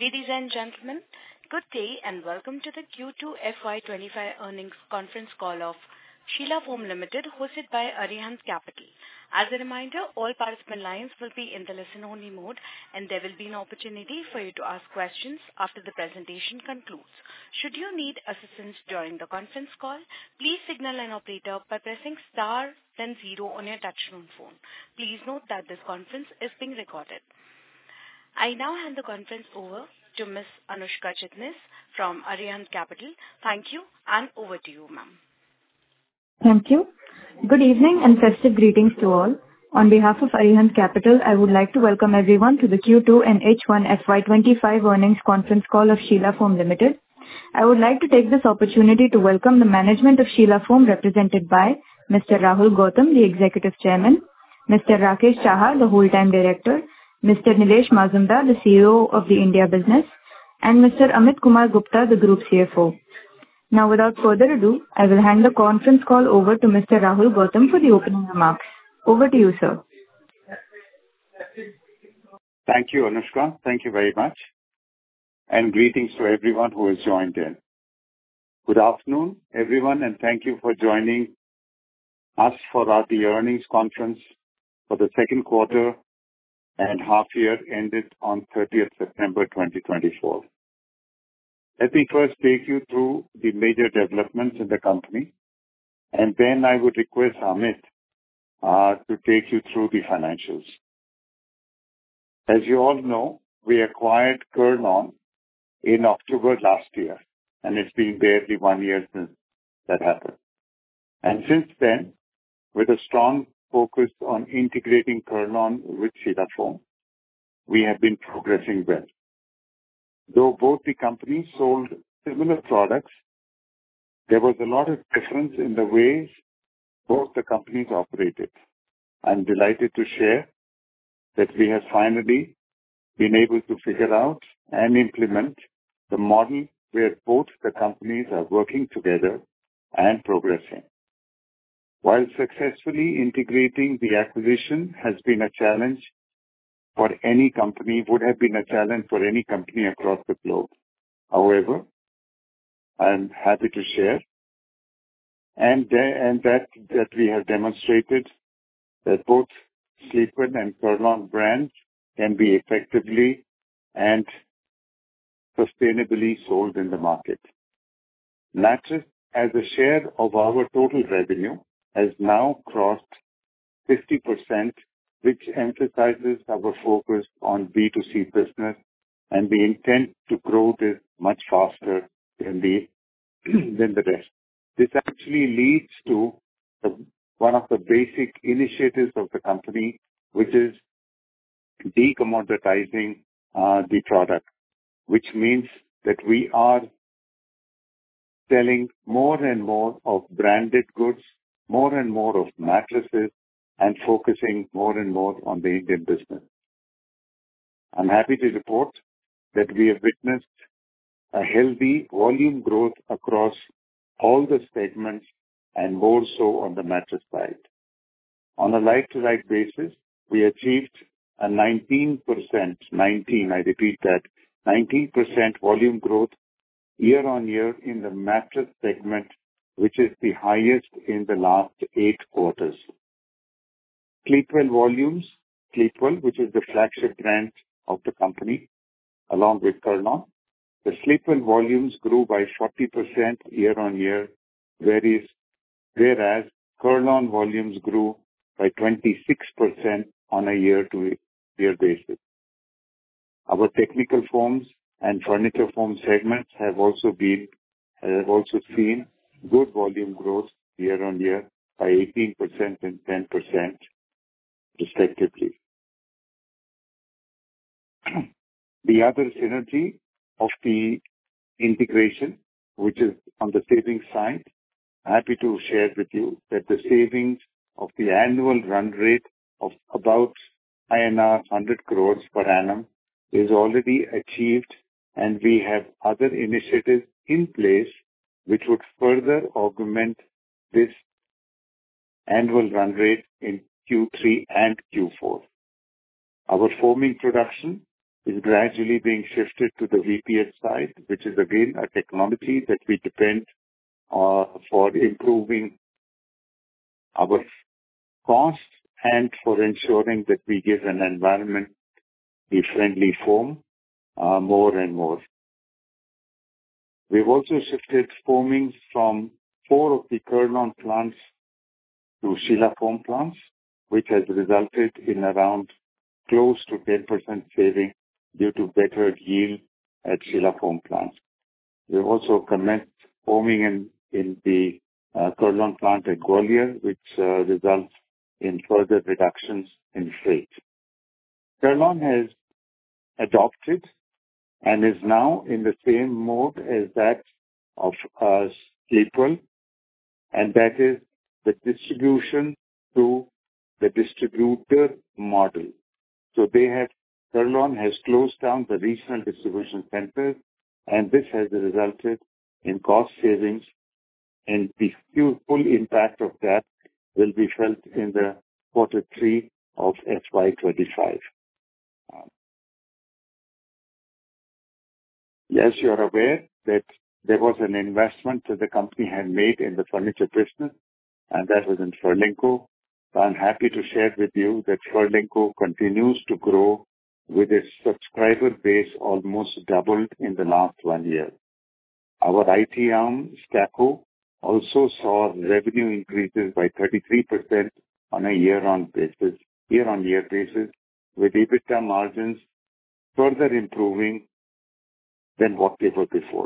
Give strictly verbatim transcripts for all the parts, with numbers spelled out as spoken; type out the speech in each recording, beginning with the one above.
Ladies and gentlemen, good day and welcome to the Q two F Y twenty-five earnings conference call of Sheela Foam Limited, hosted by Arihant Capital. As a reminder, all participant lines will be in the listen-only mode, and there will be an opportunity for you to ask questions after the presentation concludes. Should you need assistance during the conference call, please signal an operator by pressing star then zero on your touchtone phone. Please note that this conference is being recorded. I now hand the conference over to Miss Anushka Chitnis from Arihant Capital. Thank you, and over to you, ma'am. Thank you. Good evening and festive greetings to all. On behalf of Arihant Capital, I would like to welcome everyone to the Q two and H one F Y twenty-five earnings conference call of Sheela Foam Limited. I would like to take this opportunity to welcome the management of Sheela Foam, represented by Mister Rahul Gautam, the Executive Chairman, Mister Rakesh Chahar, the Whole-Time Director, Mister Nilesh Mazumdar, the C E O of the India Business, and Mister Amit Kumar Gupta, the Group C F O. Now, without further ado, I will hand the conference call over to Mister Rahul Gautam for the opening remarks. Over to you, sir. Thank you, Anushka. Thank you very much. And greetings to everyone who has joined in. Good afternoon, everyone, and thank you for joining us for our the earnings conference for the second quarter and half year ended on thirtieth September twenty twenty-four. Let me first take you through the major developments in the company, and then I would request Amit uh, to take you through the financials. As you all know, we acquired Kurlon in October last year, and it's been barely one year since that happened. And since then, with a strong focus on integrating Kurlon with Sheela Foam, we have been progressing well. Though both the companies sold similar products, there was a lot of difference in the ways both the companies operated. I'm delighted to share that we have finally been able to figure out and implement the model where both the companies are working together and progressing. While successfully integrating the acquisition has been a challenge for any company, would have been a challenge for any company across the globe. However, I'm happy to share and, de- and that, that we have demonstrated that both Sleepwell and Kurlon brands can be effectively and sustainably sold in the market. Mattress as a share of our total revenue has now crossed fifty percent, which emphasizes our focus on B two C business and the intent to grow this much faster than the, than the rest. This actually leads to the, one of the basic initiatives of the company, which is decommoditizing uh, the product, which means that we are selling more and more of branded goods, more and more of mattresses, and focusing more and more on the Indian business. I'm happy to report that we have witnessed a healthy volume growth across all the segments and more so on the mattress side. On a like-to-like basis, we achieved a nineteen percent, nineteen, I repeat that, nineteen percent volume growth year on year in the mattress segment, which is the highest in the last eight quarters. Sleepwell volumes, Sleepwell, which is the flagship brand of the company, along with Kurlon, the Sleepwell volumes grew by forty percent year on year, whereas, whereas Kurlon volumes grew by twenty-six percent on a year-to-year basis. Our technical foams and furniture foam segments have also been have also seen good volume growth year on year by eighteen percent and ten percent respectively. The other synergy of the integration, which is on the savings side, happy to share with you that the savings of the annual run rate of about I N R one hundred crores per annum is already achieved, and we have other initiatives in place which would further augment this annual run rate in Q three and Q four. Our foaming production is gradually being shifted to the V P S side, which is again a technology that we depend on for improving our costs and for ensuring that we give an environment-friendly foam uh, more and more. We've also shifted foaming from four of the Kurlon plants to Sheela Foam plants, which has resulted in around close to ten percent saving due to better yield at Sheela Foam plants. We've also commenced foaming in, in the uh, Kurlon plant at Gwalior, which uh, results in further reductions in freight. Kurlon has adopted and is now in the same mode as that of uh, Sleepwell, and that is the distribution to the distributor model. So they have, Kurlon has closed down the regional distribution centers, and this has resulted in cost savings, and the full impact of that will be felt in the quarter three of F Y twenty-five. Um, yes, you're aware that there was an investment that the company had made in the furniture business, and that was in Furlenco. I'm happy to share with you that Furlenco continues to grow with its subscriber base almost doubled in the last one year. Our I T arm, Staqo, also saw revenue increases by thirty-three percent on a year-on basis, year-on-year basis, with EBITDA margins further improving than what they were before.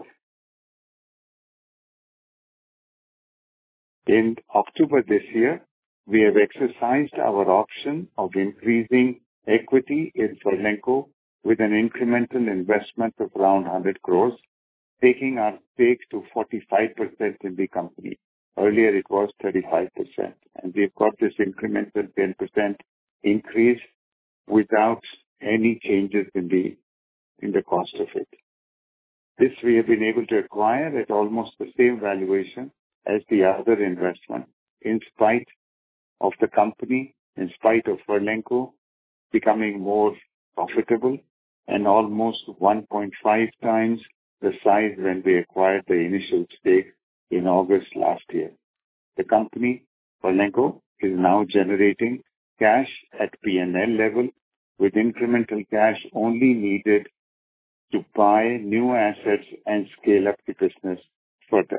In October this year, we have exercised our option of increasing equity in Furlenco with an incremental investment of around one hundred crores, taking our stake to forty-five percent in the company. Earlier it was thirty-five percent, and we've got this incremental ten percent increase without any changes in the in the cost of it. This we have been able to acquire at almost the same valuation as the other investment, in spite of the company, in spite of Furlenco becoming more profitable and almost one point five times the size when we acquired the initial stake in August last year. The company, Furlenco, is now generating cash at P and L level, with incremental cash only needed to buy new assets and scale up the business further.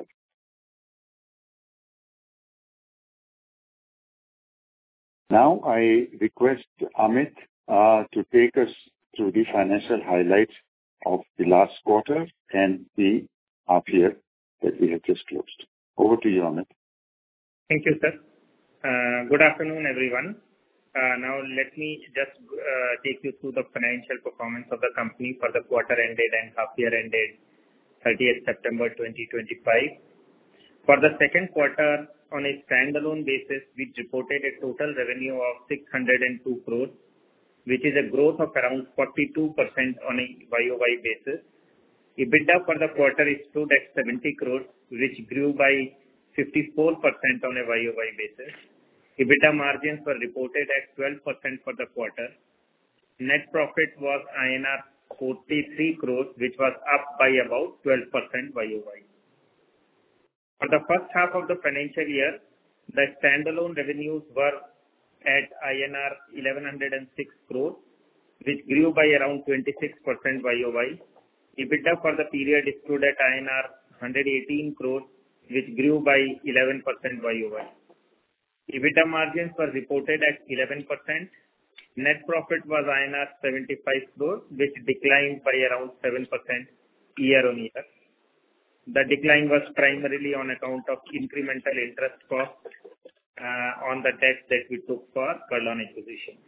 Now I request Amit uh, to take us through the financial highlights of the last quarter and the half year that we have just closed. Over to you, Amit. Thank you, sir. Uh, good afternoon, everyone. Uh, now let me just uh, take you through the financial performance of the company for the quarter ended and half year ended thirtieth September twenty twenty-five. For the second quarter, on a standalone basis, we reported a total revenue of six hundred two crores, which is a growth of around forty-two percent on a Y O Y basis. EBITDA for the quarter is stood at seventy crores, which grew by fifty-four percent on a Y O Y basis. EBITDA margins were reported at twelve percent for the quarter. Net profit was I N R forty-three crores, which was up by about twelve percent Y O Y. For the first half of the financial year, the standalone revenues were at I N R eleven oh six crores, which grew by around twenty-six percent Y O Y. EBITDA for the period stood at I N R one hundred eighteen crores, which grew by eleven percent Y O Y. EBITDA margins were reported at eleven percent. Net profit was I N R seventy-five crores, which declined by around seven percent year on year. The decline was primarily on account of incremental interest costs uh, on the debt that we took for Kurlon acquisition.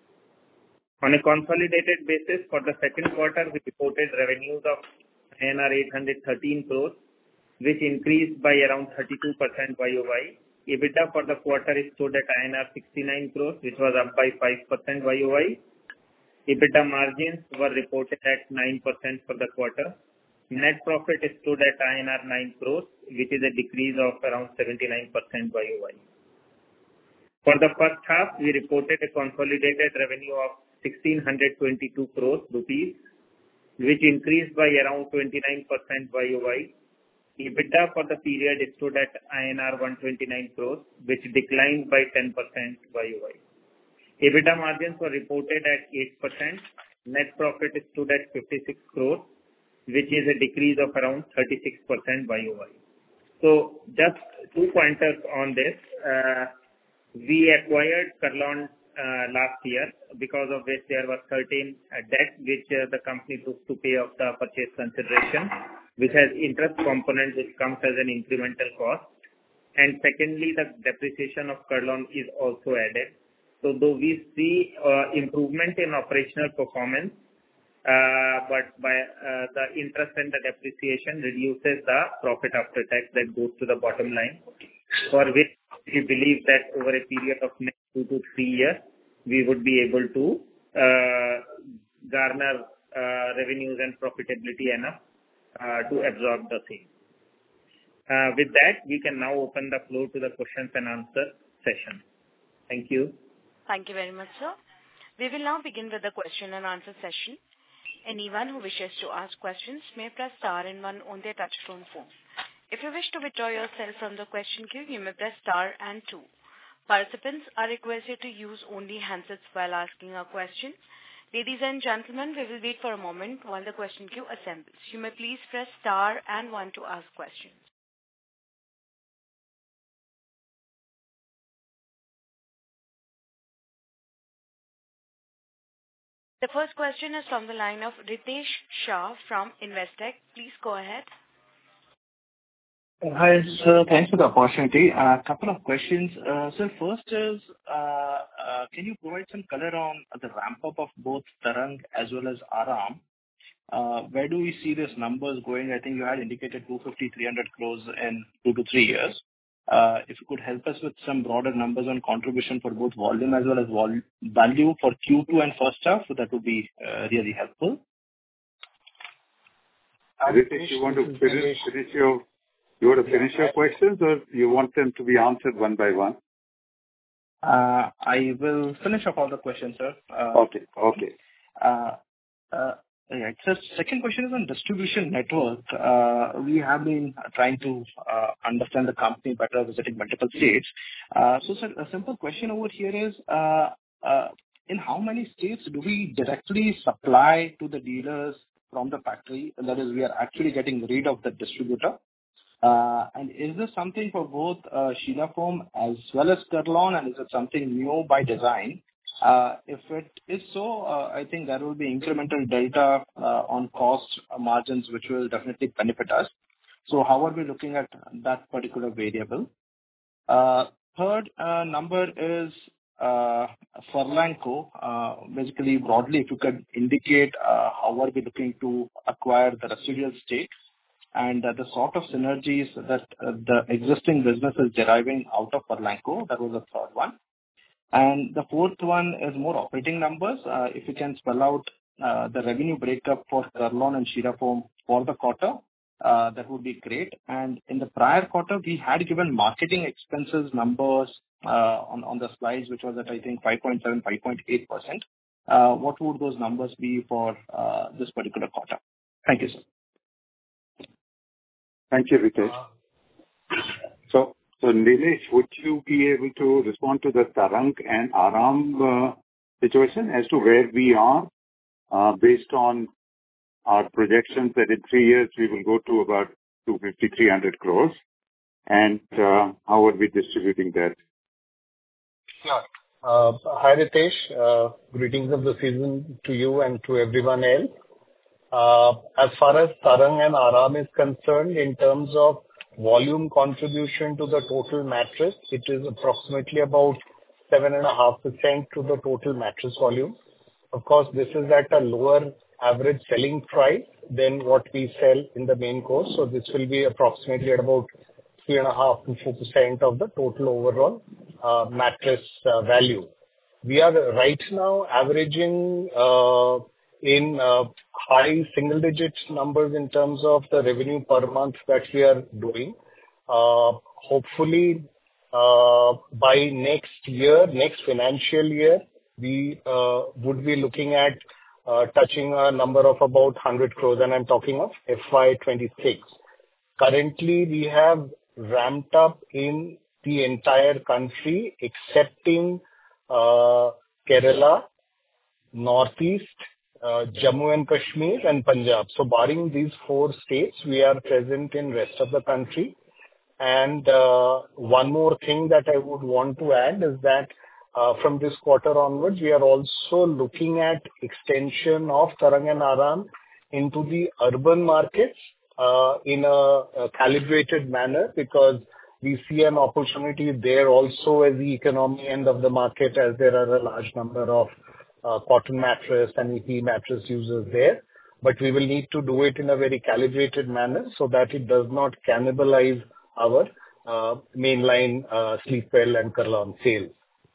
On a consolidated basis, for the second quarter, we reported revenues of I N R eight hundred thirteen crores, which increased by around thirty-two percent Y O Y. EBITDA for the quarter is stood at I N R sixty-nine crores, which was up by five percent Y O Y. EBITDA margins were reported at nine percent for the quarter. Net profit is stood at I N R nine crores, which is a decrease of around seventy-nine percent Y O Y. For the first half, we reported a consolidated revenue of one thousand six hundred twenty-two crores rupees, which increased by around twenty-nine percent Y O Y. EBITDA for the period stood at I N R one hundred twenty-nine crores, which declined by ten percent Y O Y. EBITDA margins were reported at eight percent. Net profit stood at fifty-six crores, which is a decrease of around thirty-six percent Y O Y. So just two pointers on this. Uh, we acquired Kurlon uh, last year, because of which there was certain uh, debt which uh, the company took to pay off the purchase consideration, which has interest component which comes as an incremental cost. And secondly, the depreciation of Kurlon is also added. So though we see uh, improvement in operational performance, uh, but by uh, the interest and the depreciation reduces the profit after tax that goes to the bottom line, for which we believe that over a period of next two to three years, we would be able to uh, garner uh, revenues and profitability enough uh, to absorb the same. Uh, with that, we can now open the floor to the questions and answer session. Thank you. Thank you very much, sir. We will now begin with the question and answer session. Anyone who wishes to ask questions may press star and one on their touchtone phone. If you wish to withdraw yourself from the question queue, you may press star and two. Participants are requested to use only handsets while asking a question. Ladies and gentlemen, we will wait for a moment while the question queue assembles. You may please press star and one to ask questions. The first question is from the line of Ritesh Shah from Investec. Please go ahead. Hi, sir. Thanks for the opportunity. A uh, couple of questions. Uh, so first is, uh, uh, can you provide some color on the ramp-up of both Tarang as well as Aram? Uh, where do we see these numbers going? I think you had indicated two hundred fifty to three hundred crores in two to three years. Uh, if you could help us with some broader numbers on contribution for both volume as well as vol- value for Q two and first half, so that would be uh, really helpful. Ritesh, you want to finish, finish your you want to finish your questions, or you want them to be answered one by one? Uh, I will finish up all the questions, sir. Uh, okay. Okay. Uh, uh, Right. So second question is on distribution network. Uh, we have been trying to uh, understand the company better, visiting multiple states. Uh, so, sir, a simple question over here is, uh, uh, in how many states do we directly supply to the dealers from the factory? That is, we are actually getting rid of the distributor. Uh, and is this something for both uh, Sheela Foam as well as Kurlon, and is it something new by design? Uh, if it is so, uh, I think there will be incremental delta uh, on cost margins, which will definitely benefit us. So how are we looking at that particular variable? Uh, third uh, number is uh, Furlenco. Uh, basically, broadly, if you could indicate uh, how are we looking to acquire the residual stake and uh, the sort of synergies that uh, the existing business is deriving out of Furlenco. That was the third one. And the fourth one is more operating numbers. Uh, if you can spell out uh, the revenue breakup for Kurlon and Sheela Foam for the quarter, uh, that would be great. And in the prior quarter, we had given marketing expenses numbers uh, on, on the slides, which was at, I think, five point seven, five point eight percent. Uh, what would those numbers be for uh, this particular quarter? Thank you, sir. Thank you, Ritesh. So, So, Nilesh, would you be able to respond to the Tarang and Aram uh, situation as to where we are uh, based on our projections that in three years we will go to about two hundred fifty to three hundred crores, and uh, how are we distributing that? Sure. Uh, hi, Ritesh. Uh, greetings of the season to you and to everyone else. Uh, as far as Tarang and Aram is concerned, in terms of volume contribution to the total mattress, it is approximately about seven point five percent to the total mattress volume. Of course, this is at a lower average selling price than what we sell in the main course. So this will be approximately at about three point five to four percent of the total overall uh, mattress uh, value. We are right now averaging uh, in uh, high single-digit numbers in terms of the revenue per month that we are doing. Uh, hopefully, uh, by next year, next financial year, we uh, would be looking at uh, touching a number of about one hundred crores, and I'm talking of F Y twenty-six. Currently, we have ramped up in the entire country, excepting uh, Kerala, Northeast, uh, Jammu and Kashmir, and Punjab. So barring these four states, we are present in rest of the country. And uh, one more thing that I would want to add is that uh, from this quarter onwards, we are also looking at extension of Tarang and Aram into the urban markets uh, in a, a calibrated manner, because we see an opportunity there also as the economy end of the market, as there are a large number of uh, cotton mattress and E P mattress users there. But we will need to do it in a very calibrated manner so that it does not cannibalize our uh, mainline uh, Sleepwell and Kurlon sales.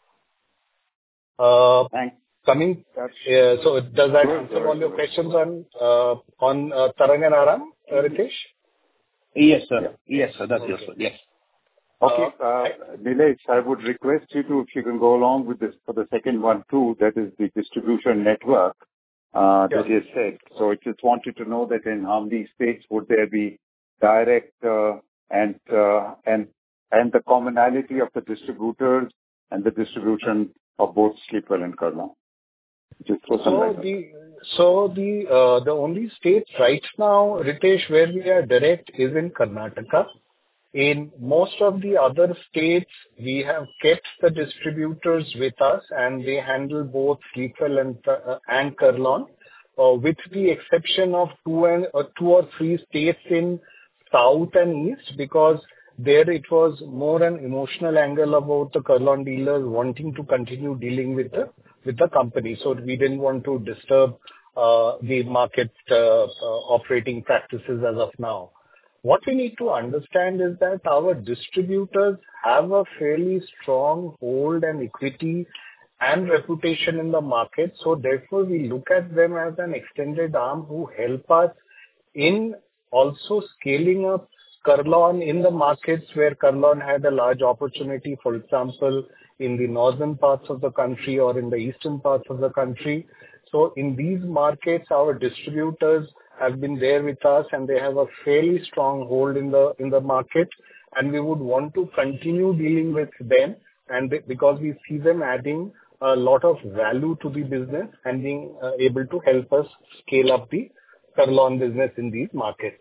Uh, Thanks. Coming, uh, so does that answer all your questions on uh, on uh, Tarang and Aram, uh, Ritesh? Yes, sir. Yes, sir. That's useful. Yes. Okay. Uh, Nilesh, I would request you to, if you can go along with this for the second one too, that is the distribution network uh, that you said. So I just wanted to know that in how many states would there be direct uh, and uh, and and the commonality of the distributors and the distribution of both Sleepwell and Kurlon. Just throw some light on. So the so the uh, the only state right now, Ritesh, where we are direct is in Karnataka. In most of the other states, we have kept the distributors with us, and they handle both Sleepwell and uh, and Kurlon, uh, with the exception of two and uh, two or three states in South and East, because there it was more an emotional angle about the Kurlon dealers wanting to continue dealing with the with the company. So we didn't want to disturb uh, the market uh, uh, operating practices as of now. What we need to understand is that our distributors have a fairly strong hold and equity and reputation in the market. So therefore, we look at them as an extended arm who help us in also scaling up Kurlon in the markets where Kurlon had a large opportunity, for example, in the northern parts of the country or in the eastern parts of the country. So in these markets, our distributors have been there with us, and they have a fairly strong hold in the in the market, and we would want to continue dealing with them, and they, because we see them adding a lot of value to the business and being uh, able to help us scale up the Kurlon business in these markets.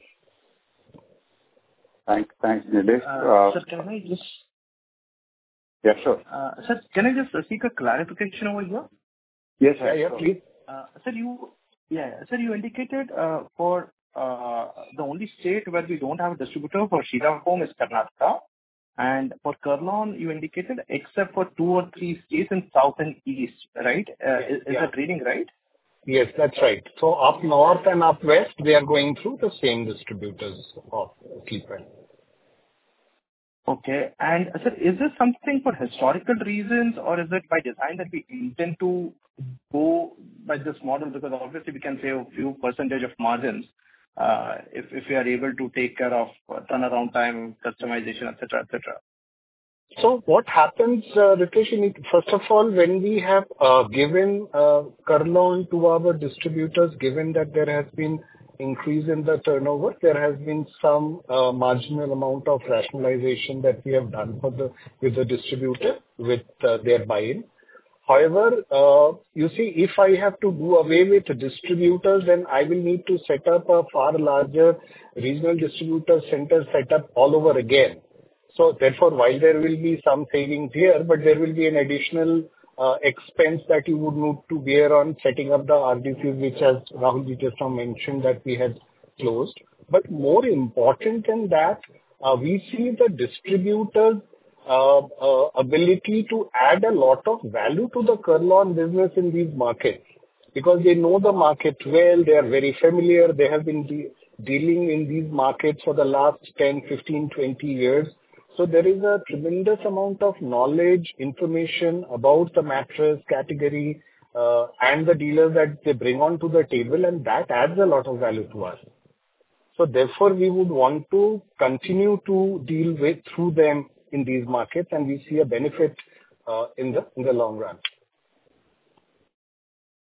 Thanks, thanks, Nilesh. Uh, Uh, sir, can I just yeah, sure. uh, sir, can I just uh, seek a clarification over here? Yes, Yeah, yeah, sure. please. Uh, Sir, you yeah, sir, you indicated uh, for uh, the only state where we don't have a distributor for Sheela Foam is Karnataka, and for Kurlon, you indicated except for two or three states in South and East, right? Uh, Is is Yeah. that reading right? Yes, that's right. So up north and up west, they are going through the same distributors of Sleepwell. Okay. And uh, sir, is this something for historical reasons, or is it by design that we intend to go by this model? Because obviously we can save a few percentage of margins uh, if if we are able to take care of uh, turnaround time, customization, et cetera, et cetera. So what happens, uh, Ritesh, you need- first of all, when we have uh, given uh, Kurlon to our distributors, given that there has been increase in the turnover, there has been some uh, marginal amount of rationalization that we have done for the with the distributor with uh, their buy-in. However, uh, you see, if I have to do away with distributors, then I will need to set up a far larger regional distributor center setup all over again. So therefore, while there will be some savings here, but there will be an additional uh, expense that you would need to bear on setting up the R D Cs, which, as Rahul ji just now mentioned, that we had closed. But more important than that, uh, we see the distributors' uh, uh, ability to add a lot of value to the Kurlon business in these markets, because they know the market well, they are very familiar, they have been de- dealing in these markets for the last ten, fifteen, twenty years. So there is a tremendous amount of knowledge, information about the mattress category uh, and the dealers that they bring onto the table, and that adds a lot of value to us. So therefore, we would want to continue to deal with through them in these markets, and we see a benefit uh, in the in the long run.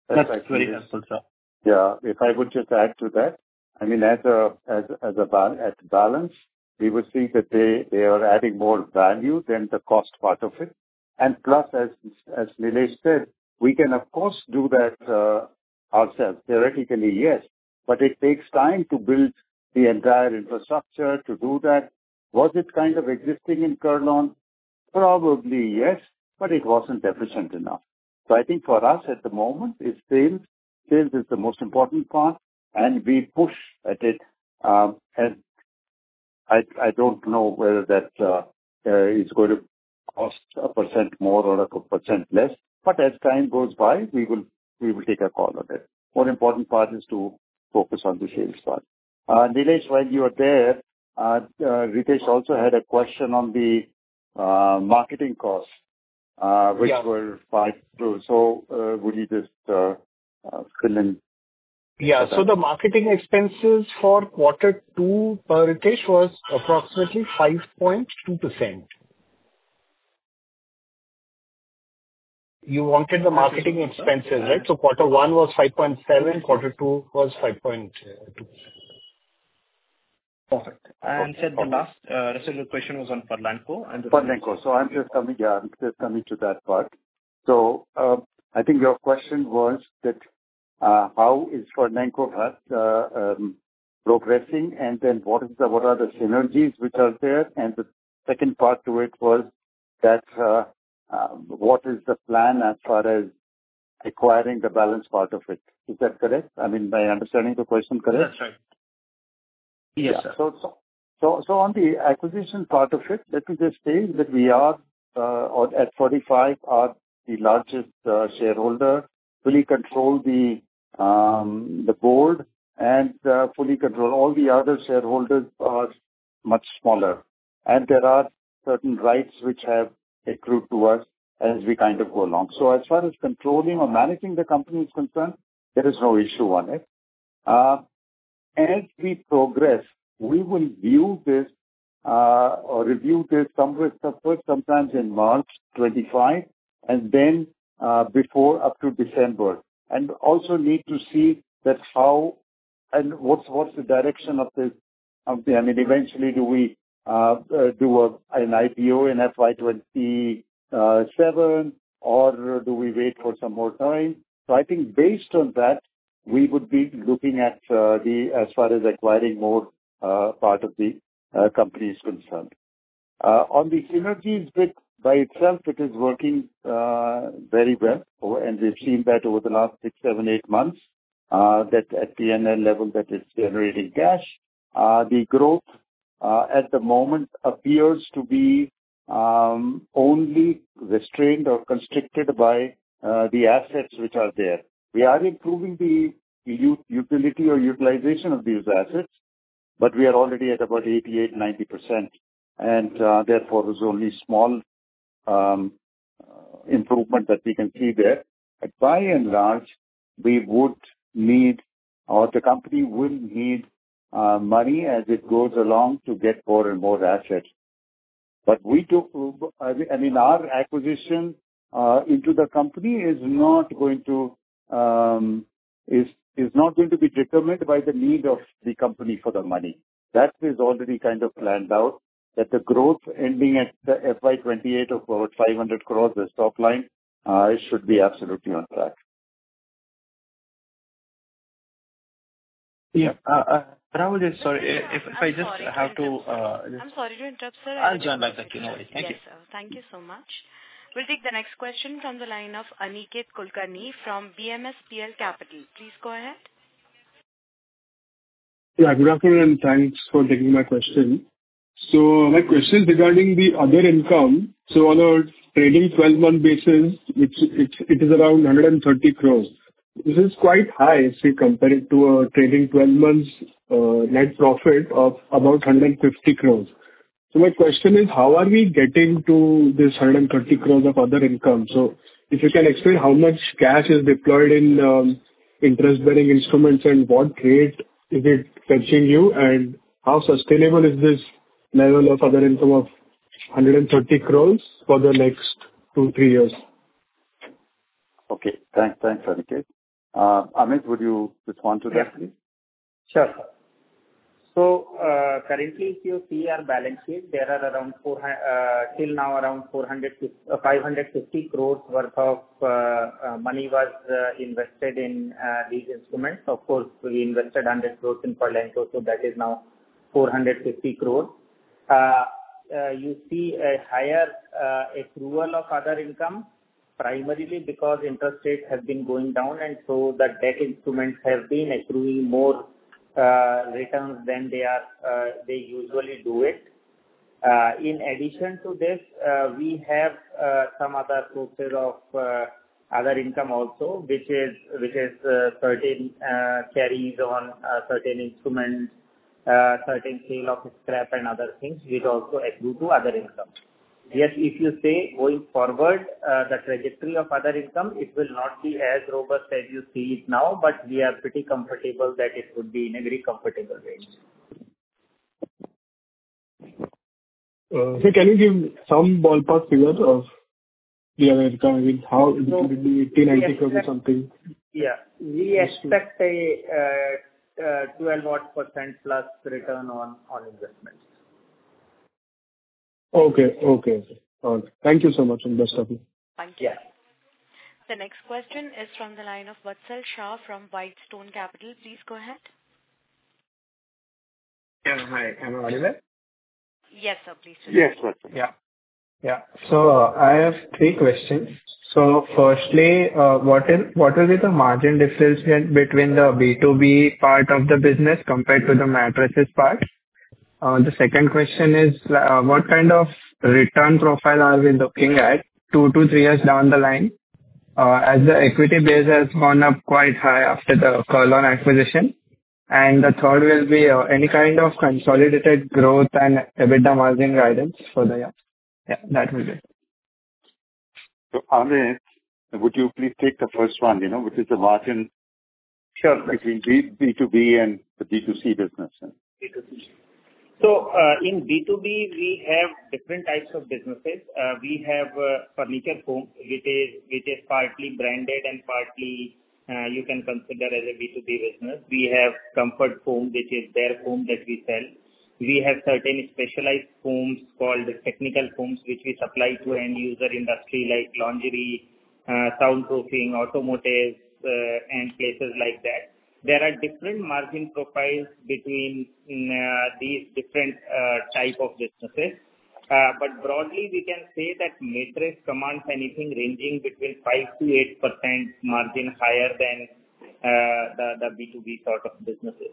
That's That's very actually, helpful, sir. yeah, if I would just add to that, I mean, as a as as a bal- at balance, we would see that they they are adding more value than the cost part of it. And plus, as as Nilesh said, we can of course do that uh, ourselves. Theoretically, yes, but it takes time to build the entire infrastructure to do that. Was it kind of existing in Kurlon? Probably yes, but it wasn't efficient enough. So I think for us at the moment, it's sales. Sales is the most important part, and we push at it. Um, and I I don't know whether that uh, uh, is going to cost a percent more or a percent less. But as time goes by, we will we will take a call on it. More important part is to focus on the sales part. Uh, Nilesh, while you are there, uh, uh, Ritesh also had a question on the uh, marketing costs, uh, which Yeah. were five crores. So uh, would you just uh, uh, fill in? Yeah. So the marketing expenses for quarter two, uh, Ritesh, was approximately five point two percent. You wanted the marketing expenses, right? So quarter one was five point seven, quarter two was five point two. Perfect. And said the last uh, rest of the question was on Furlenco and the Furlenco. So I'm just coming, yeah, I'm just coming to that part. So uh, I think your question was that uh, how is Furlenco uh, um, progressing, and then what is the what are the synergies which are there, and the second part to it was that uh, um, what is the plan as far as acquiring the balance part of it? Is that correct? I mean, by understanding the question correct? That's right. Yes, Yeah. sir. So, so, so, so on the acquisition part of it, let me just say that we are, uh, or at forty-five, are the largest uh, shareholder, fully control the um, the board, and uh, fully control all the other shareholders are much smaller, and there are certain rights which have accrued to us as we kind of go along. So, as far as controlling or managing the company is concerned, there is no issue on it. Uh, As we progress, we will view this uh, or review this somewhere first sometimes in March twenty-five, and then uh, before up to December, and also need to see that how and what's what's the direction of this. Of the, I mean, eventually, do we uh, uh, do a, an I P O in F Y twenty-seven, or do we wait for some more time? So I think based on that, we would be looking at uh, the as far as acquiring more uh, part of the uh, company is concerned. Uh, On the synergies bit by itself, it is working uh, very well, oh, and we've seen that over the last six, seven, eight months, uh, that at P and L level, that it's generating cash. Uh, The growth uh, at the moment appears to be um, only restrained or constricted by uh, the assets which are there. We are improving the u- utility or utilization of these assets, but we are already at about eighty-eight, ninety percent, and uh, therefore there's only small um, uh, improvement that we can see there. But by and large, we would need, or the company will need, uh, money as it goes along to get more and more assets. But we took, I mean, I mean, our acquisition uh, into the company is not going to um, is is not going to be determined by the need of the company for the money. That is already kind of planned out. That the growth ending at the F Y twenty-eight of about five hundred crores as top line, uh, it should be absolutely on track. Yeah. Uh, uh, Rahul, just sorry, if, if I just sorry have to, interrupt, uh, sir. just, I'm sorry to interrupt, sir. I'll I join back request the you queue. to- No worries. Thank yes, you. sir. Thank you so much. We'll take the next question from the line of Aniket Kulkarni from B M S P L Capital. Please go ahead. Yeah, good afternoon, and thanks for taking my question. So my question is regarding the other income. So on a trading twelve-month basis, which it it is around one hundred thirty crores. This is quite high if we compare it to a trading twelve months uh, net profit of about one hundred fifty crores. So my question is, how are we getting to this one hundred thirty crores of other income? So if you can explain how much cash is deployed in um, interest-bearing instruments and what rate is it fetching you, and how sustainable is this level of other income of one hundred thirty crores for the next two, three years? Okay. Thanks, thanks, Aniket. Uh, Amit, would you respond to that, Yeah. please? Sure, sir. So, uh, currently, if you see our balance sheet, there are around four, uh, till now around four hundred, uh, five hundred fifty crores worth of uh, uh, money was uh, invested in uh, these instruments. Of course, we invested one hundred crores in Furlenco, so that is now four hundred fifty crores. Uh, uh, you see a higher uh, accrual of other income, primarily because interest rates have been going down, and so the debt instruments have been accruing more uh, returns than they are uh, they usually do it. Uh, in addition to this, uh, we have uh, some other sources of uh, other income also, which is which is uh, certain uh, carries on uh, certain instruments, uh, certain sale of scrap and other things, which also accrue to other income. Yes, if you say going forward, uh, the trajectory of other income, it will not be as robust as you see it now, but we are pretty comfortable that it would be in a very comfortable range. Uh, so can you give some ballpark figure of the other income? I mean, how it So, will be eighty, ninety we crores or expect- something? Yeah, we expect a uh, uh, twelve odd percent plus return on on investments. Okay, okay. okay. All right. Thank you so much, and best of luck. Thank you. Yeah. The next question is from the line of Vatsal Shah from Whitestone Capital. Please go ahead. Yeah, hi. Am I audible? Yes, sir. Please. Yes, Vatsal. Yeah. Yeah. So uh, I have three questions. So firstly, uh, what is what will be the margin difference between the B two B part of the business compared to the mattresses part? Uh, the second question is, uh, what kind of return profile are we looking at two to three years down the line? Uh, as the equity base has gone up quite high after the Kurlon acquisition. And the third will be uh, any kind of consolidated growth and EBITDA margin guidance for the year. Yeah, that will be it. So, Amit, would you please take the first one, you know, which is the margin Sure. between B- B2B and the B two C business? B two C. So, uh, in B two B, we have different types of businesses. Uh, We have uh, furniture foam, which is which is partly branded and partly uh, you can consider as a B two B business. We have comfort foam, which is their foam that we sell. We have certain specialized foams called technical foams, which we supply to end user industry like lingerie, uh, soundproofing, automotive, uh, and places like that. There are different margin profiles between uh, these different uh, type of businesses. Uh, but broadly, we can say that mattress commands anything ranging between five to eight percent margin higher than uh, the, the B two B sort of businesses.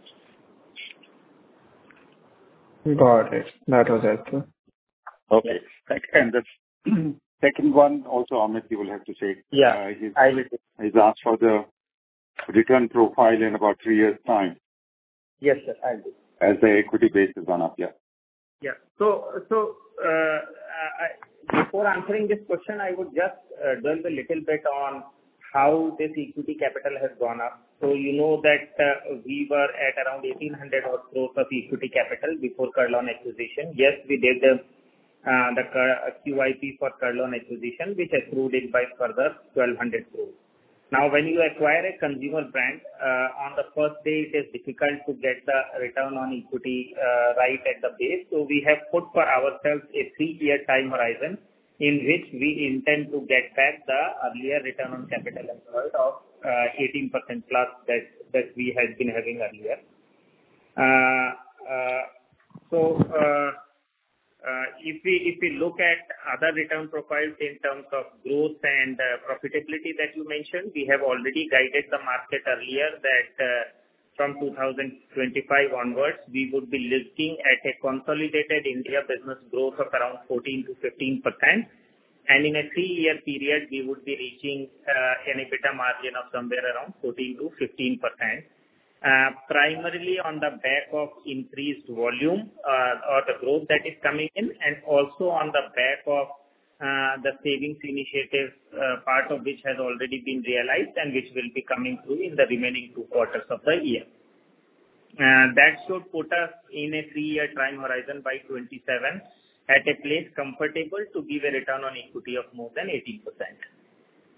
Got it. That was helpful. Okay. And the second one, also, Amit, you will have to say. Yeah, uh, he's, I will. he's asked for the return profile in about three years' time Yes, sir, I will. as the equity base has gone up. Yeah. Yeah. So, so uh, I, before answering this question, I would just uh, delve a little bit on how this equity capital has gone up. So, you know that uh, we were at around eighteen hundred crores of equity capital before Kurlon acquisition. Yes, we did the uh, the Q I P for Kurlon acquisition, which accrued it by further twelve hundred crores. Now, when you acquire a consumer brand, uh, on the first day, it is difficult to get the return on equity uh, right at the base. So we have put for ourselves a three-year time horizon in which we intend to get back the earlier return on capital employed of uh, eighteen percent plus that, that we had been having earlier. Uh, uh, so, uh, Uh, if we if we look at other return profiles in terms of growth and uh, profitability that you mentioned, we have already guided the market earlier that uh, from two thousand twenty-five onwards, we would be looking at a consolidated India business growth of around fourteen to fifteen percent. And in a three-year period, we would be reaching uh, an EBITDA margin of somewhere around fourteen to fifteen percent. Uh, primarily on the back of increased volume uh, or the growth that is coming in, and also on the back of uh, the savings initiative, uh, part of which has already been realized and which will be coming through in the remaining two quarters of the year. Uh, that should put us in a three-year time horizon by twenty-seven at a place comfortable to give a return on equity of more than eighteen percent.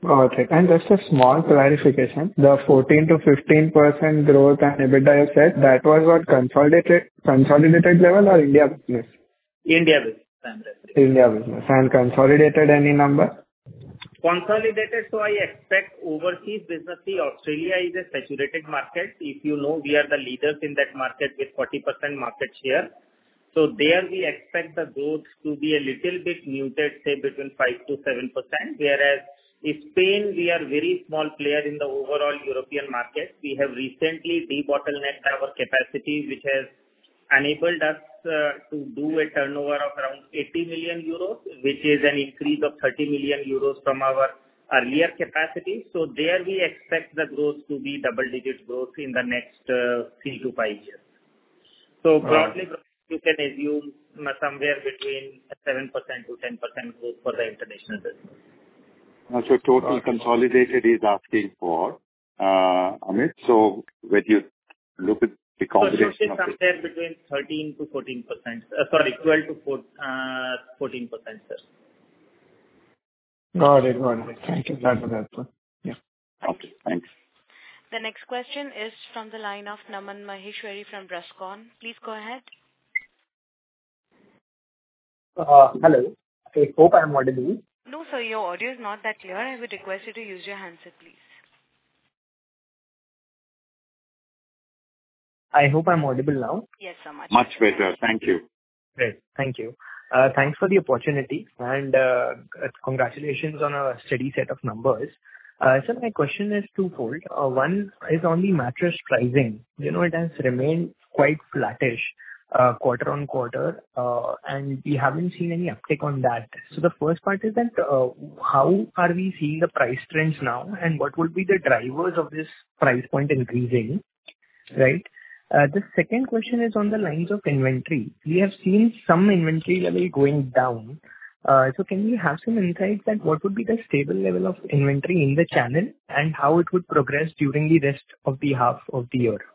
Got it. And just a small clarification. The fourteen to fifteen percent growth and EBITDA you said, that was what consolidated consolidated level or India business? India business, I'm referring. India business. And consolidated any number? Consolidated, so I expect overseas business. See, Australia is a saturated market. If you know, we are the leaders in that market with forty percent market share. So there we expect the growth to be a little bit muted, say between five to seven percent, whereas in Spain, we are very small player in the overall European market. We have recently debottlenecked our capacity, which has enabled us uh, to do a turnover of around eighty million euros, which is an increase of thirty million euros from our earlier capacity. So there we expect the growth to be double-digit growth in the next uh, three to five years. So broadly, uh, you can assume somewhere between seven percent to ten percent growth for the international business. So total consolidated is asking for, uh, Amit. So when you look at the combination so of somewhere between thirteen to fourteen percent. Uh, sorry, twelve to fourteen percent, sir. Got it, got it. Thank you. That was helpful. Yeah. Okay, thanks. The next question is from the line of Naman Maheshwari from Brascon. Please go ahead. Uh, hello. I hope I am audible. No, sir, your audio is not that clear. I would request you to use your handset, please. I hope I'm audible now. Yes, sir. Much, much better. Thank you. Great. Thank you. Uh, thanks for the opportunity and uh, congratulations on a steady set of numbers. Uh, so my question is twofold. Uh, one is on the mattress pricing. You know, it has remained quite flattish uh, quarter on quarter, uh, and we haven't seen any uptick on that. So the first part is that uh, how are we seeing the price trends now, and what would be the drivers of this price point increasing, right? Uh, the second question is on the lines of inventory. We have seen some inventory level going down. Uh, so can we have some insights that what would be the stable level of inventory in the channel and how it would progress during the rest of the half of the year?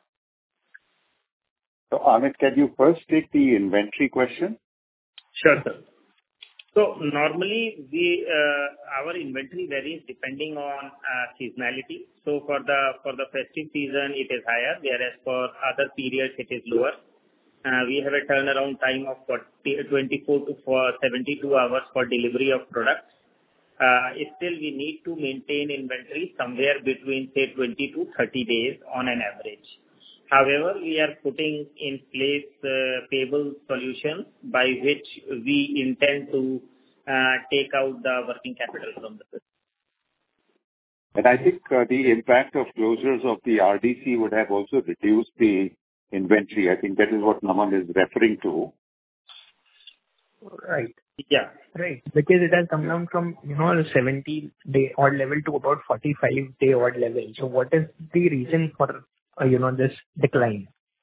So Amit, can you first take the inventory question? Sure, sir. So normally we uh, our inventory varies depending on uh, seasonality. So for the for the festive season it is higher, whereas for other periods it is lower. Uh, we have a turnaround time of forty, twenty-four to seventy-two hours for delivery of products. Uh, still we need to maintain inventory somewhere between say twenty to thirty days on an average. However, we are putting in place uh, payable solutions by which we intend to uh, take out the working capital from the system. And I think uh, the impact of closures of the R D C would have also reduced the inventory. I think that is what Naman is referring to. Right. Yeah. Right. Because it has come down from, you know, a seventy day odd level to about forty-five day odd level. So what is the reason for Uh, you know, this decline?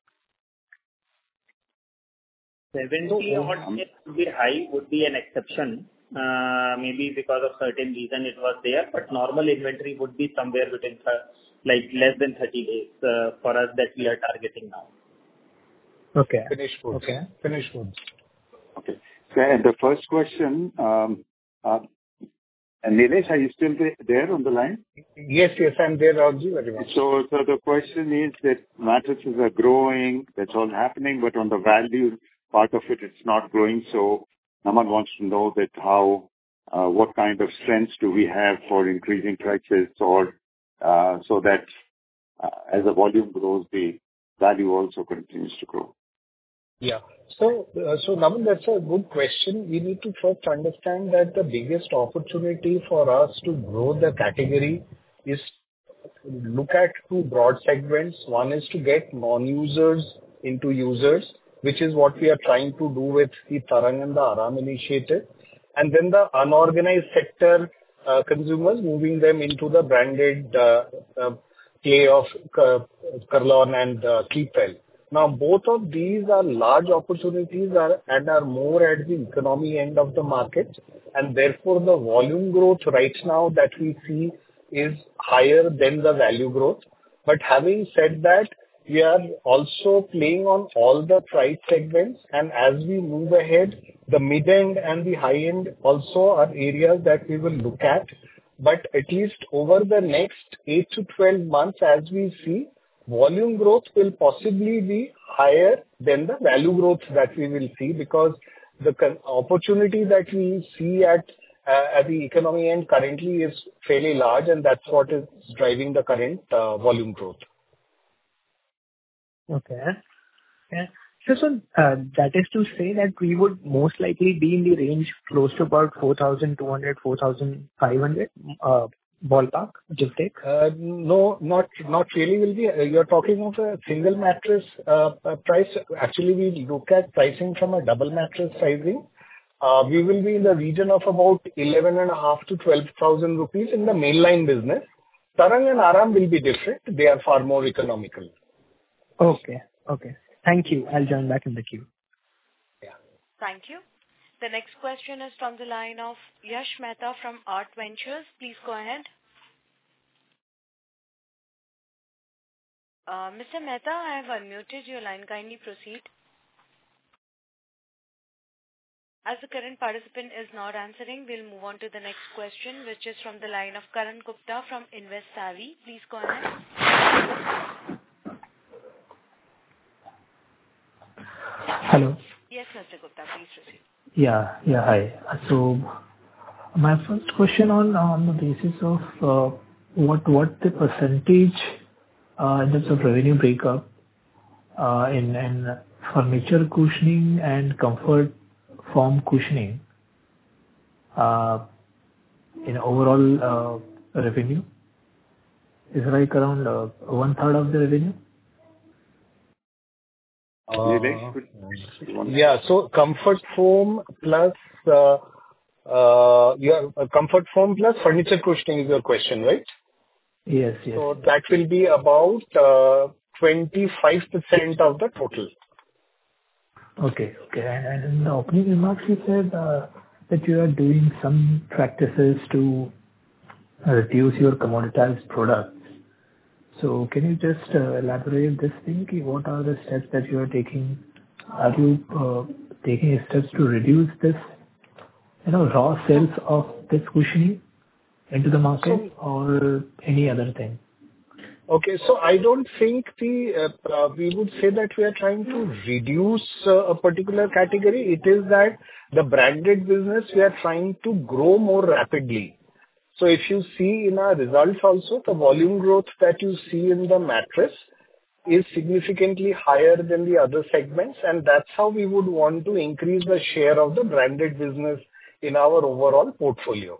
seventy odd days would be high, would be an exception. Uh, maybe because of certain reason it was there, but normal inventory would be somewhere between uh, like less than thirty days uh, for us that we are targeting now. Okay. Finished goods. Okay. Finished goods. Okay. So, and the first question, um, uh, and Nilesh, are you still there on the line? Yes, yes, I'm there, Rajji, very much. So, so the question is that mattresses are growing, that's all happening, but on the value part of it, it's not growing. So, Naman wants to know that how, uh, what kind of strengths do we have for increasing prices, or uh, so that uh, as the volume grows, the value also continues to grow. Yeah. So, uh, so Naman, that's a good question. We need to first understand that the biggest opportunity for us to grow the category is look at two broad segments. One is to get non-users into users, which is what we are trying to do with the Tarang and the Aaram initiative. And then the unorganized sector uh, consumers, moving them into the branded uh, uh, play of uh, Kurlon and uh, Sleepwell. Now, both of these are large opportunities are, and are more at the economy end of the market, and therefore the volume growth right now that we see is higher than the value growth. But having said that, we are also playing on all the price segments, and as we move ahead, the mid-end and the high-end also are areas that we will look at. But at least over the next eight to twelve months, as we see, volume growth will possibly be higher than the value growth that we will see, because the con- opportunity that we see at uh, at the economy end currently is fairly large, and that's what is driving the current uh, volume growth. Okay. Yeah. So, so uh, that is to say that we would most likely be in the range close to about four thousand two hundred, four thousand five hundred uh, ballpark, give or take? Uh, No, not not really will be. Uh, You're talking of a single mattress uh, uh, price. Actually, we look at pricing from a double mattress pricing. Uh, We will be in the region of about eleven and a half to twelve thousand rupees in the mainline business. Tarang and Aram will be different. They are far more economical. Okay. Okay. Thank you. I'll join back in the queue. Yeah. Thank you. The next question is from the line of Yash Mehta from Art Ventures. Please go ahead. Uh, Mister Mehta, I have unmuted your line. Kindly proceed. As the current participant is not answering, we'll move on to the next question, which is from the line of Karan Gupta from Invest Savvy. Please go ahead. Hello. Yes, Mister Gupta, please proceed. Yeah. Yeah. Hi. So my first question on on the basis of uh, what what the percentage uh, in terms of revenue breakup uh, in in furniture cushioning and comfort foam cushioning uh, in overall uh, revenue is like around uh, one third of the revenue. Uh, Yeah. So comfort foam plus uh, uh, yeah, uh, comfort foam plus furniture cushioning is your question, right? Yes. Yes. So that will be about uh, twenty-five percent of the total. Okay. Okay. And and in the opening remarks, you said uh, that you are doing some practices to reduce your commoditized products. So can you just uh, elaborate this thing? Ki What are the steps that you are taking? Are you uh, taking steps to reduce this, you know, raw sales of this cushioning into the market, or any other thing? Okay. So I don't think the uh, uh, we would say that we are trying to reduce uh, a particular category. It is that the branded business, we are trying to grow more rapidly. So if you see in our results also, the volume growth that you see in the mattress is significantly higher than the other segments, and that's how we would want to increase the share of the branded business in our overall portfolio.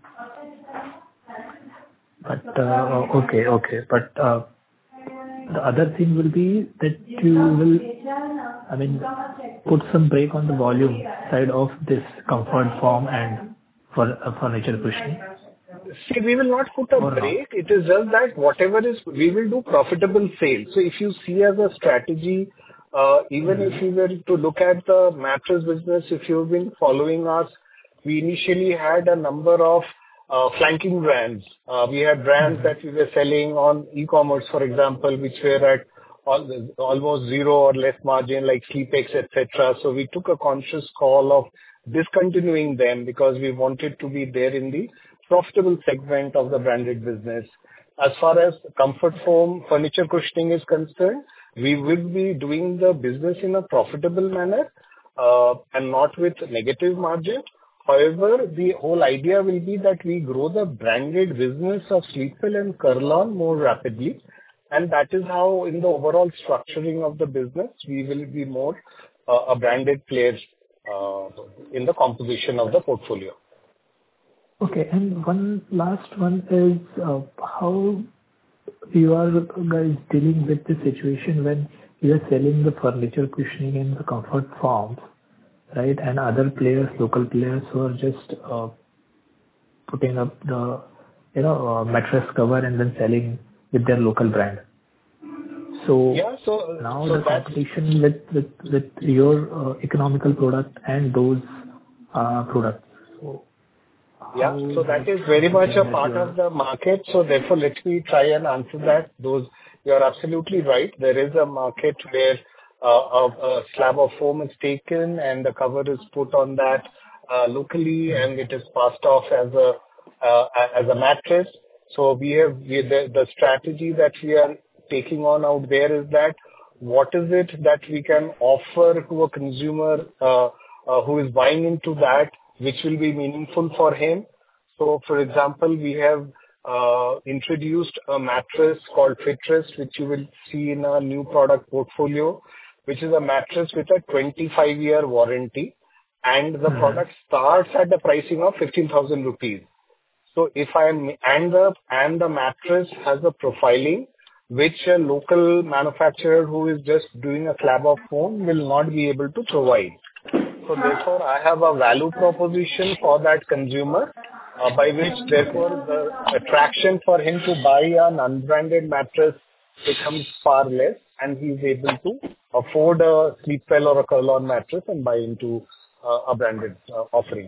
But uh, okay, okay. But uh, the other thing will be that you will, I mean, put some brake on the volume side of this comfort foam and for uh, furniture cushioning. See, we will not put a break. It is just that whatever is, we will do profitable sales. So if you see as a strategy, uh, even if you were to look at the mattress business, if you've been following us, we initially had a number of uh, flanking brands. Uh, we had brands mm-hmm. that we were selling on e-commerce, for example, which were at all, almost zero or less margin, like SleepX, et cetera. So we took a conscious call of discontinuing them because we wanted to be there in the profitable segment of the branded business. As far as comfort foam furniture cushioning is concerned, we will be doing the business in a profitable manner uh, and not with negative margin. However, the whole idea will be that we grow the branded business of Sleepwell and Kurlon more rapidly, and that is how in the overall structuring of the business, we will be more uh, a branded player uh, in the composition of the portfolio. Okay. And one last one is uh, how you are guys dealing with the situation when you are selling the furniture cushioning and the comfort foams, right? And other players, local players who are just uh, putting up the, you know, uh, mattress cover and then selling with their local brand. So, yeah, so now so the competition with, with, with your uh, economical product and those uh, products. So, Yeah, so that is very much a part of the market. So therefore, let me try and answer that. Those, you are absolutely right. There is a market where uh, a, a slab of foam is taken and the cover is put on that uh, locally, and it is passed off as a uh, as a mattress. So we have we, the, the strategy that we are taking on out there is that what is it that we can offer to a consumer uh, uh, who is buying into that, which will be meaningful for him. So, for example, we have uh, introduced a mattress called Fitrest, which you will see in our new product portfolio, which is a mattress with a twenty-five year warranty, and the mm-hmm. product starts at the pricing of fifteen thousand rupees. So if I am, and the, and the mattress has a profiling which a local manufacturer who is just doing a slab of foam will not be able to provide. So therefore, I have a value proposition for that consumer, uh, by which therefore the attraction for him to buy an unbranded mattress becomes far less, and he is able to afford a Sleepwell or a Kurlon mattress and buy into uh, a branded uh, offering.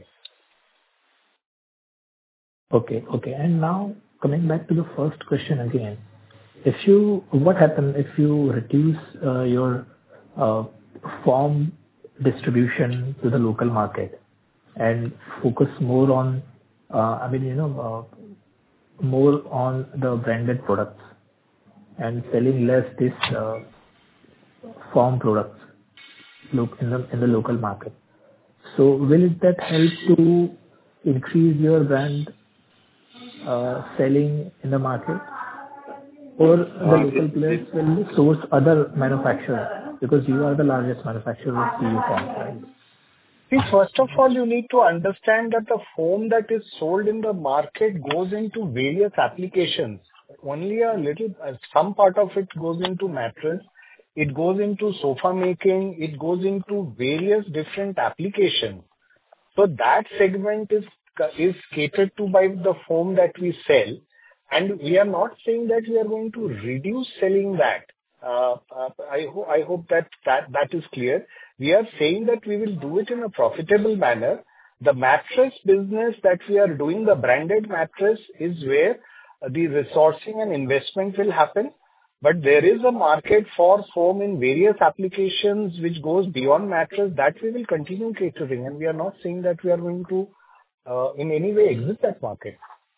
Okay, okay. And now coming back to the first question again, if you, what happens if you reduce uh, your uh, form distribution to the local market and focus more on, uh, I mean, you know, uh, more on the branded products and selling less this uh, farm products look in the in the local market. So will that help to increase your brand uh, selling in the market, or the uh, local players will source other manufacturers because you are the largest manufacturer of P U foam, right? See, first of all, you need to understand that the foam that is sold in the market goes into various applications. Only a little, uh, some part of it goes into mattress. It goes into sofa making. It goes into various different applications. So that segment is is catered to by the foam that we sell. And we are not saying that we are going to reduce selling that. Uh, uh, I, ho- I hope that, that that is clear. We are saying that we will do it in a profitable manner. The mattress business that we are doing, the branded mattress, is where the resourcing and investment will happen. But there is a market for foam in various applications which goes beyond mattress that we will continue catering. And we are not saying that we are going to uh, in any way exit that market.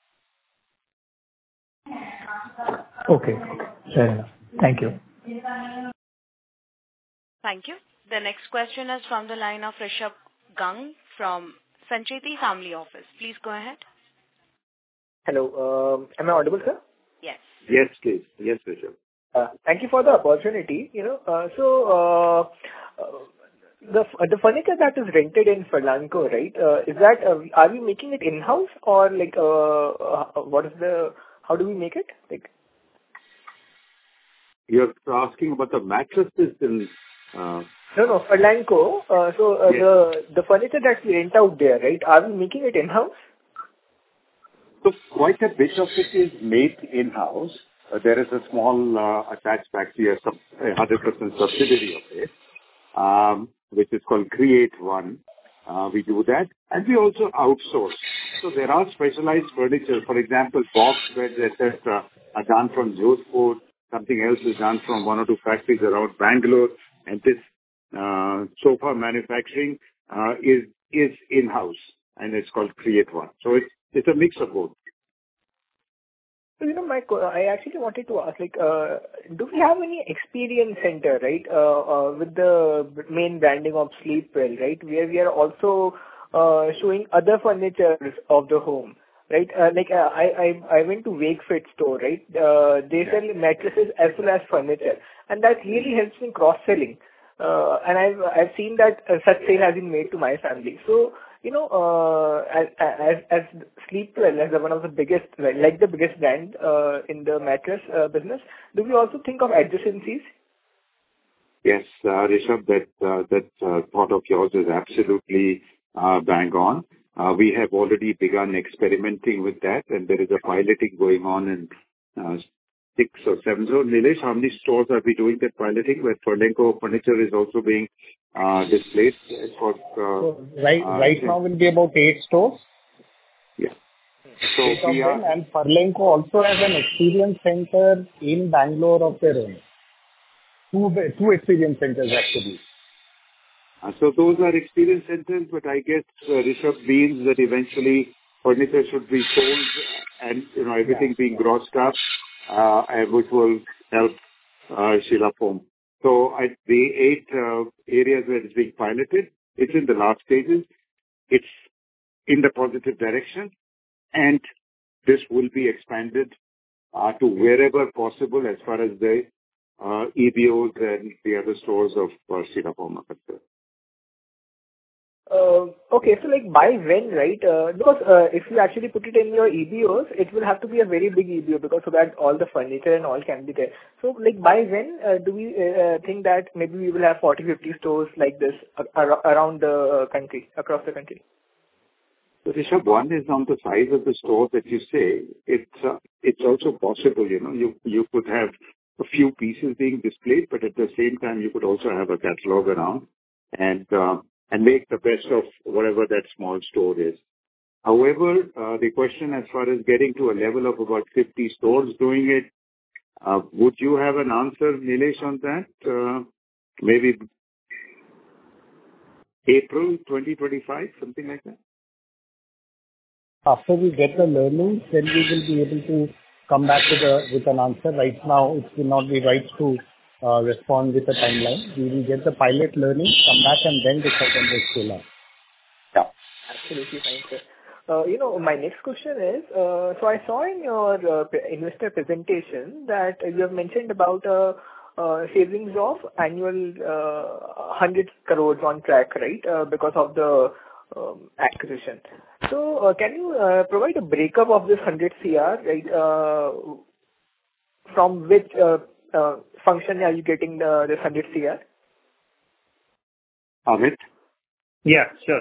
Okay, fair enough. Thank you. Thank you. The next question is from the line of Rishabh Gang from Sancheti Family Office. Please go ahead. Hello. Um, am I audible, sir? Yes. Yes, please. Yes, Rishabh. Uh, thank you for the opportunity. You know, uh, so uh, uh, the the furniture that is rented in Furlenco, right? Uh, is that uh, are we making it in house or like uh, uh, what is the how do we make it? Like you're asking about the mattresses in. Uh, no, no, Furlenco. Uh, so uh, yes. the the furniture that we rent out there, right? Are we making it in house? So quite a bit of it is made in house. Uh, there is a small uh, attached factory, a one hundred percent subsidiary of it, um, which is called Create One. Uh, we do that. And we also outsource. So there are specialized furniture. For example, box beds, et cetera, are done from Jodhpur. Something else is done from one or two factories around Bangalore. And this uh, sofa manufacturing uh, is is in-house, and it's called Create One. So it's it's a mix of both. So, you know, my, I actually wanted to ask, like, uh, do we have any experience center, right, uh, uh, with the main branding of Sleepwell, right, where we are also uh, showing other furniture of the home, right? Uh, like, uh, I, I I went to Wakefit store, right? Uh, they Yeah. sell mattresses as well as furniture, and that really helps in cross-selling. Uh, and I've I've seen that uh, such sale has been made to my family. So, you know, uh, as, as, as Sleepwell, as one of the biggest, like the biggest brand uh, in the mattress uh, business, do we also think of adjacencies? Yes, uh, Rishabh, that uh, that uh, thought of yours is absolutely uh, bang on. Uh, we have already begun experimenting with that, and there is a piloting going on in uh, six or seven. So, Nilesh, how many stores are we doing that piloting where Furlenco furniture is also being uh, displayed? For, uh, So right uh, right now will be about eight stores. Yeah. So Eight of we them, are, and Furlenco also has an experience center in Bangalore of their own. Two two experience centers actually. uh, so those are experience centers, but I guess uh, Rishabh means that eventually furniture should be sold and, you know, everything being grossed up, uh, and which will help uh, Sheela Foam. So at the eight uh, areas where it's being piloted, it's in the last stages. It's in the positive direction, and this will be expanded uh, to wherever possible as far as the uh, E B Os and the other stores of uh, Sheela Foam are concerned. Uh, okay, so like by when, right? Uh, because uh, if you actually put it in your E B Os, it will have to be a very big E B O because so that all the furniture and all can be there. So like by when uh, do we uh, think that maybe we will have forty, fifty stores like this ar- around the country, across the country? So Rishabh, one is on the size of the store that you say. It's uh, it's also possible, you know, you you could have a few pieces being displayed, but at the same time you could also have a catalog around and uh, and make the best of whatever that small store is. However, uh, the question as far as getting to a level of about fifty stores doing it, uh, would you have an answer, Nilesh, on that? Uh, maybe April twenty twenty-five, something like that? After we get the learnings, then we will be able to come back with a with an answer. Right now, it will not be right to uh, respond with a timeline. We will get the pilot learning, come back, and then decide on the scale up. Yeah. Absolutely fine, sir. Uh, you know, my next question is, uh, so I saw in your uh, pre- investor presentation that you have mentioned about uh, uh, savings of annual uh, one hundred crores on track, right, uh, because of the um, acquisition. So, uh, can you uh, provide a breakup of this one hundred crore, right, uh, from which uh, uh, function are you getting the, this one hundred crore? Amit? Yeah, sure.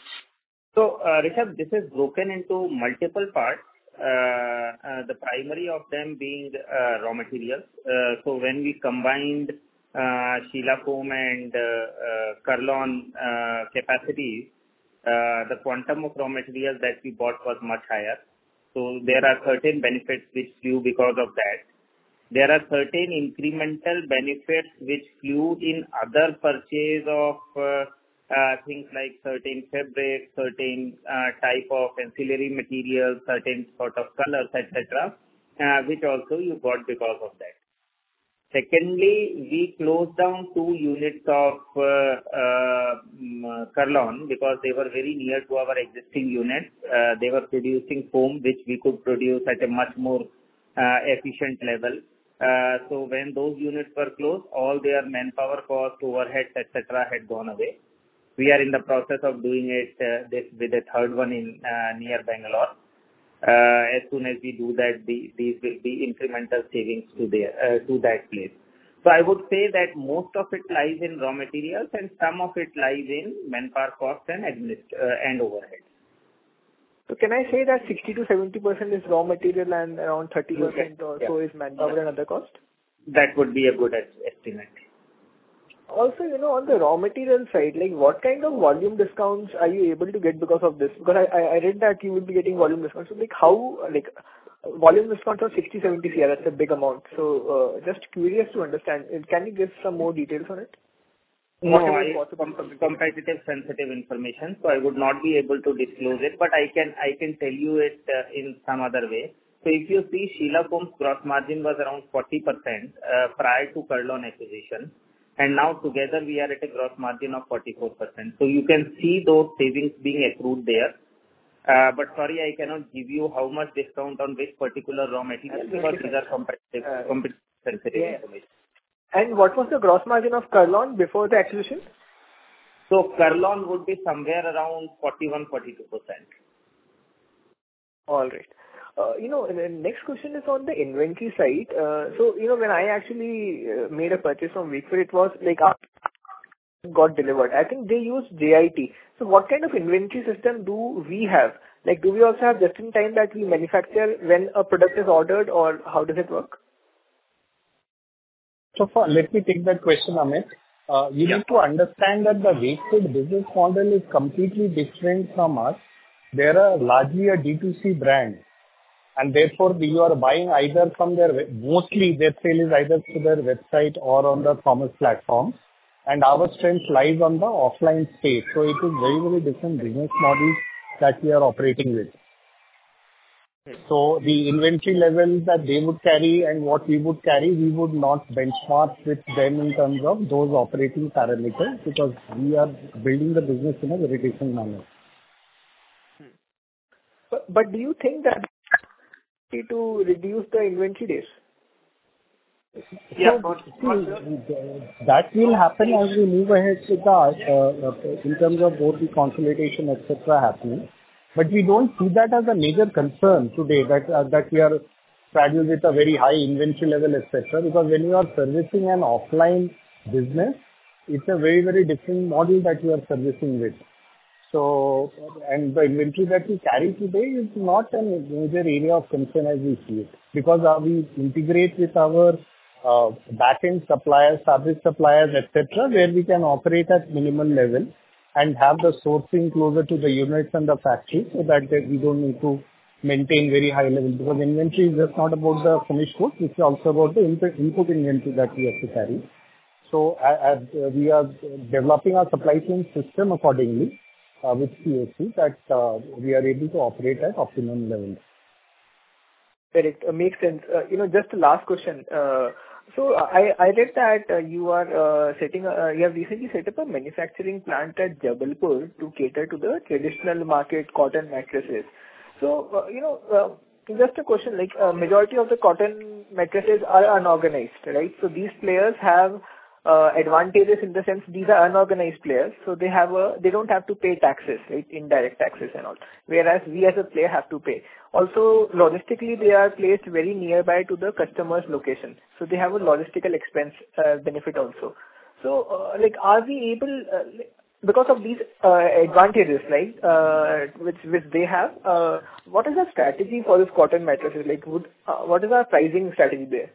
So, uh, Rishabh, this is broken into multiple parts, uh, uh, the primary of them being uh, raw materials. Uh, so, when we combined uh, Sheela Foam and uh, uh, Kurlon uh, capacities, uh, the quantum of raw materials that we bought was much higher. So, there are certain benefits which flew because of that. There are certain incremental benefits which flew in other purchase of uh, Uh, things like certain fabrics, certain uh, type of ancillary materials, certain sort of colors, et cetera, uh, which also you got because of that. Secondly, we closed down two units of uh, uh, Kurlon because they were very near to our existing units. Uh, they were producing foam, which we could produce at a much more uh, efficient level. Uh, so when those units were closed, all their manpower cost, overheads, et cetera, had gone away. We are in the process of doing it uh, this with a third one in uh, near Bangalore. Uh, as soon as we do that, the, these will be incremental savings to there uh, to that place. So I would say that most of it lies in raw materials and some of it lies in manpower cost and administ- uh, and overhead. So can I say that sixty to seventy percent is raw material and around thirty percent or so is manpower and other cost? That would be a good estimate. Also, you know, on the raw material side, like what kind of volume discounts are you able to get because of this? Because I, I read that you will be getting volume discounts. So like how, like volume discounts of sixty, seventy crore, that's a big amount. So uh, just curious to understand. Can you give some more details on it? No, I, com- competitive sensitive information, so I would not be able to disclose it, but I can, I can tell you it uh, in some other way. So if you see Sheela Foam's gross margin was around forty percent uh, prior to Kurlon acquisition. And now together we are at a gross margin of forty-four percent. So you can see those savings being accrued there. Uh, but sorry, I cannot give you how much discount on which particular raw material because these are competitive, uh, competitive sensitive yeah. information. And what was the gross margin of Kurlon before the acquisition? So Kurlon would be somewhere around forty-one, forty-two percent. All right. Uh, you know, the next question is on the inventory side. Uh, so, you know, when I actually uh, made a purchase from Wakeford, it was like got delivered. I think they use J I T. So what kind of inventory system do we have? Like, do we also have just in time that we manufacture when a product is ordered, or how does it work? So for, let me take that question, Amit. Uh, you yeah. need to understand that the Wakeford business model is completely different from us. They are largely a D two C brand. And therefore, you are buying either from their, mostly their sale is either through their website or on the commerce platforms. And our strength lies on the offline space. So it is very, very different business models that we are operating with. So the inventory levels that they would carry and what we would carry, we would not benchmark with them in terms of those operating parameters, because we are building the business in a very different manner. But, but do you think that to reduce the inventory days? Yeah, so, see, that will happen as we move ahead with the, uh, in terms of both the consolidation, et cetera, happening. But we don't see that as a major concern today, that uh, that we are saddled with a very high inventory level, et cetera. Because when you are servicing an offline business, it's a very, very different model that you are servicing with. So, and the inventory that we carry today is not a major area of concern as we see it, because uh, we integrate with our uh, back-end suppliers, fabric suppliers, et cetera, where we can operate at minimal level and have the sourcing closer to the units and the factory, so that we don't need to maintain very high levels. Because inventory is just not about the finished goods, it's also about the input, input inventory that we have to carry. So as uh, we are developing our supply chain system accordingly, Uh, with C O C, that uh, we are able to operate at optimum levels. Correct. Uh, makes sense. Uh, you know, just the last question. Uh, so I, I read that uh, you are uh, setting, a, uh, you have recently set up a manufacturing plant at Jabalpur to cater to the traditional market cotton mattresses. So, uh, you know, uh, just a question, like uh, majority of the cotton mattresses are unorganized, right? So these players have Uh, advantages in the sense these are unorganized players, so they have a they don't have to pay taxes, right, indirect taxes and all, whereas we as a player have to pay. Also, logistically they are placed very nearby to the customer's location, so they have a logistical expense uh, benefit also. So uh, like are we able uh, because of these uh, advantages, right, uh, which which they have, uh, what is our strategy for this cotton mattresses? Like would uh, what is our pricing strategy there?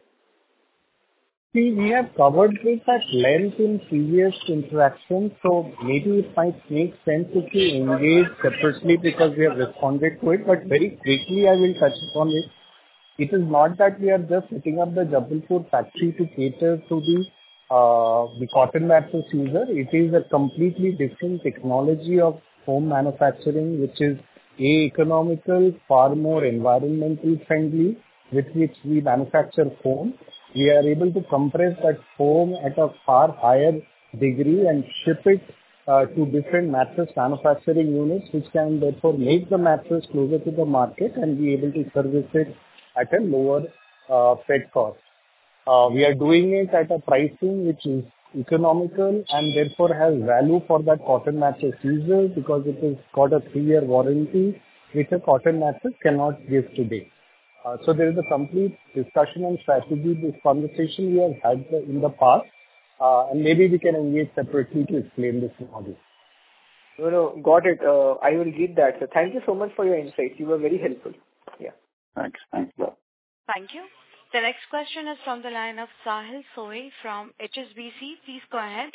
See, we have covered this at length in previous interactions, so maybe it might make sense if we engage separately because we have responded to it, but very quickly I will touch upon it. It is not that we are just setting up the Jabalpur factory to cater to the, uh, the cotton mattress user. It is a completely different technology of foam manufacturing, which is A, economical, far more environmental friendly, with which we manufacture foam. We are able to compress that foam at a far higher degree and ship it uh, to different mattress manufacturing units, which can therefore make the mattress closer to the market and be able to service it at a lower uh, fed cost. Uh, we are doing it at a pricing which is economical and therefore has value for that cotton mattress user, because it has got a three-year warranty, which a cotton mattress cannot give today. Uh, so there is a complete discussion and strategy, this conversation we have had in the past, uh, and maybe we can engage separately to explain this model. No, no, got it. Uh, I will read that. So thank you so much for your insights. You were very helpful. Yeah. Thanks. Thanks a lot. Thank you. The next question is from the line of Sahil Soy from H S B C. Please go ahead.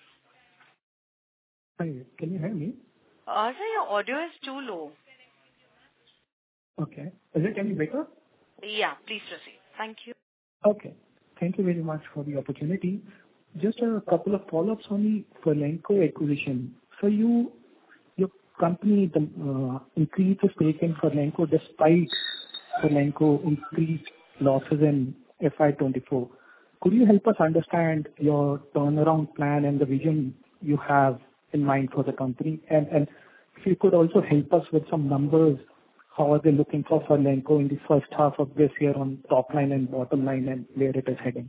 Hi, can you hear me? Uh, sir, your audio is too low. Okay. Is it any better? Yeah, please proceed. Thank you. Okay. Thank you very much for the opportunity. Just a couple of follow-ups on the Furlenco acquisition. So you, your company the, uh, increased the stake in Furlenco despite Furlenco increased losses in F Y twenty-four. Could you help us understand your turnaround plan and the vision you have in mind for the company? And, and if you could also help us with some numbers, how are they looking for Furlenco in the first half of this year on top line and bottom line, and where it is heading?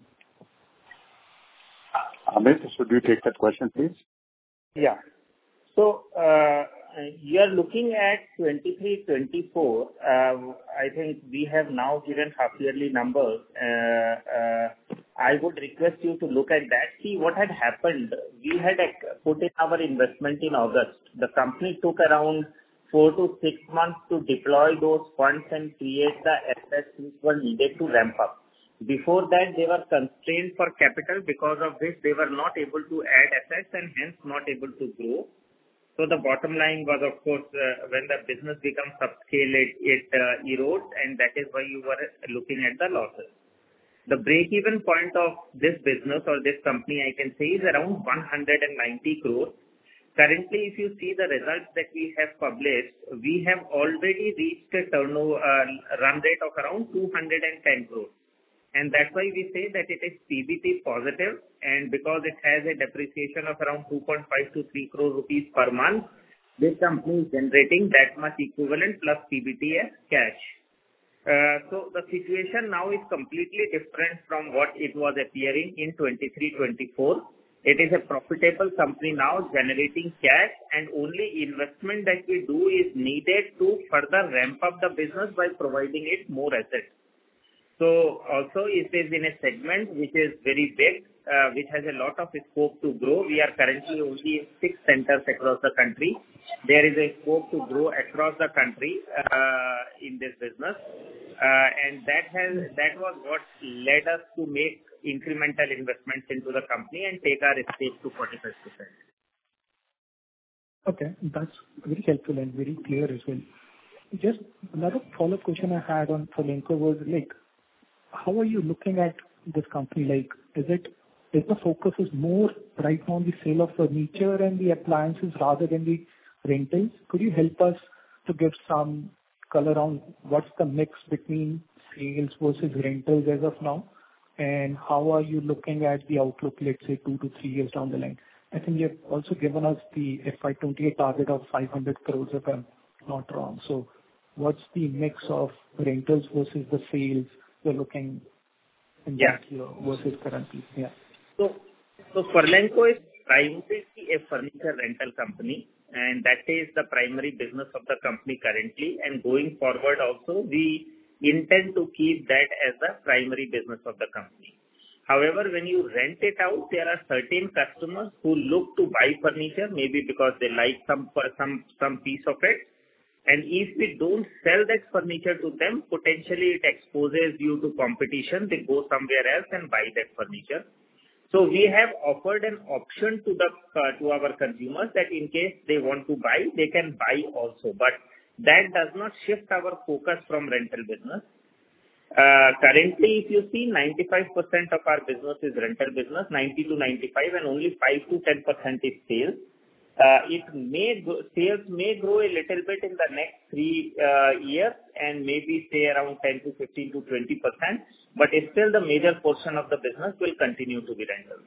Amit, should you take that question, please? Yeah. So, uh, you are looking at twenty-three twenty-four. Uh, I think we have now given half yearly numbers. Uh, uh, I would request you to look at that. See what had happened. We had put in our investment in August. The company took around four to six months to deploy those funds and create the assets which were needed to ramp up. Before that, they were constrained for capital, because of which they were not able to add assets and hence not able to grow. So the bottom line was, of course, uh, when the business becomes subscale, it, it uh, erodes, and that is why you were looking at the losses. The break-even point of this business or this company, I can say, is around one hundred ninety crores. currently, if you see the results that we have published, we have already reached a turnover uh, run rate of around two hundred ten crores. And that's why we say that it is P B T positive, and because it has a depreciation of around two point five to three crore rupees per month, this company is generating that much equivalent plus P B T as cash. Uh, so the situation now is completely different from what it was appearing in twenty-three twenty-four. It is a profitable company now generating cash, and only investment that we do is needed to further ramp up the business by providing it more assets. So also it is in a segment which is very big, uh, which has a lot of scope to grow. We are currently only in six centers across the country. There is a scope to grow across the country uh, in this business, uh, and that has that was what led us to make incremental investments into the company and take our stake to forty-five percent. Okay, that's very helpful and very clear as well. Just another follow-up question I had on Furlenco was like, how are you looking at this company? Like, is it is the focus is more right now on the sale of furniture and the appliances rather than the rentals? Could you help us to give some color on what's the mix between sales versus rentals as of now? And how are you looking at the outlook, let's say, two to three years down the line? I think you've also given us the F Y twenty-eight target of five hundred crores, if I'm not wrong. So what's the mix of rentals versus the sales you're looking in Yeah. that year versus currently? Yeah. So, so Furlenco is primarily a furniture rental company, and that is the primary business of the company currently. And going forward also, we intend to keep that as the primary business of the company. However, when you rent it out, there are certain customers who look to buy furniture, maybe because they like some some some piece of it. And if we don't sell that furniture to them, potentially it exposes you to competition. They go somewhere else and buy that furniture. So we have offered an option to the uh, to our consumers that in case they want to buy, they can buy also. But that does not shift our focus from rental business. Uh, currently, if you see, ninety-five percent of our business is rental business, ninety to ninety-five, and only five to ten percent is sales. Uh, it may go, sales may grow a little bit in the next three uh, years and maybe say around ten to fifteen to twenty percent, but still the major portion of the business will continue to be rental.